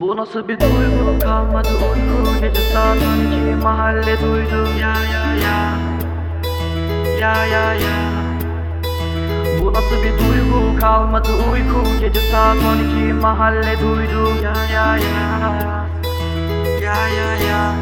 Bu nasıl bir duygu, kalmadı uyku. Gece saat 12 mahalle duydu. Ya ya ya, ya ya ya. Bu nasıl bir duygu, kalmadı uyku. Gece saat 12 mahalle duydu. Ya ya ya, ya ya ya.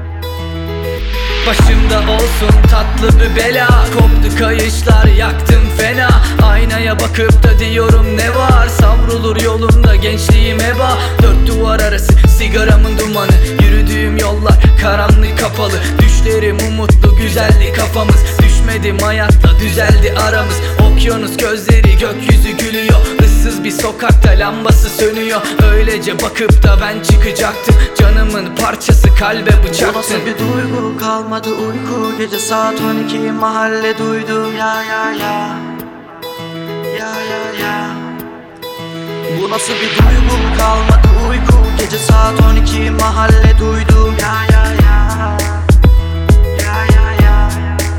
Başımda olsun tatlı bir bela. Koptu kayışlar, yaktım fena. Aynaya bakıp da diyorum ne var. Savrulur yolumda gençliğim heba. Dört duvar arası sigaramın dumanı. Yürüdüğüm yollar karanlık kapalı. Düşlerim umutlu, güzeldi kafamız. Düşmedim hayatla, düzeldi aramız. Okyanus gözleri, gökyüzü gülüyor. Issız bir sokakta lambası sönüyor. Öylece bakıp da ben çıkacaktım. Canımın parçası kalbe Bu bıçaktın. nasıl bir duygu, kalmadı uyku. Gece saat 12 mahalle duydu. Ya ya ya, ya ya ya. Bu nasıl bir duygu, kalmadı uyku. Gece saat 12 mahalle duydu. Ya ya ya, ya ya ya.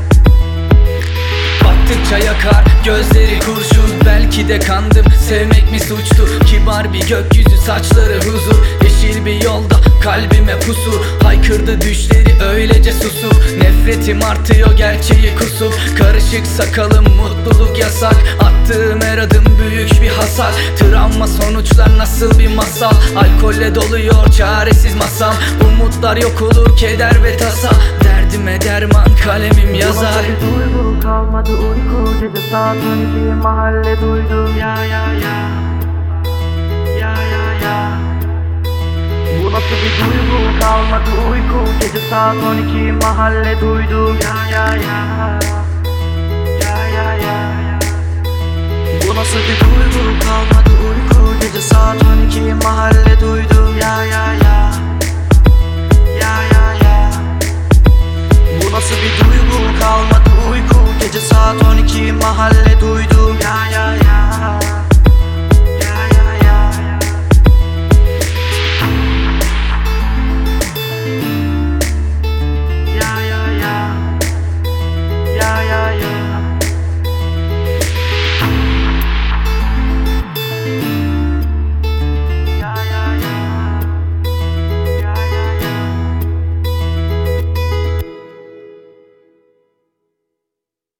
Baktıkça yakar gözleri kurşun. Belki de kandım, sevmek mi suçtu? Kibar bir gökyüzü, saçları huzur. Yeşil bir yolda kalbime pusu. Haykırdı düşleri öylece susup. Nefretim artıyor, gerçeği kusup. Karışık sakalım, mutluluk yasak. Attığım her adım büyük bir hasar. Travma sonuçlar nasıl bir masal. Alkolle doluyor çaresiz masam. Umutlar yok olur, keder ve tasa. Derdime derman kalemim yazar. Bu nasıl bir duygu, kalmadı uyku. Gece saat 12 mahalle duydu. Ya ya ya, ya ya ya. Bu nasıl bir duygu, kalmadı uyku. Gece saat 12 mahalle duydu. Ya ya ya, ya ya ya. Bu nasıl bir duygu, kalmadı uyku. Gece saat 12 mahalle duydu.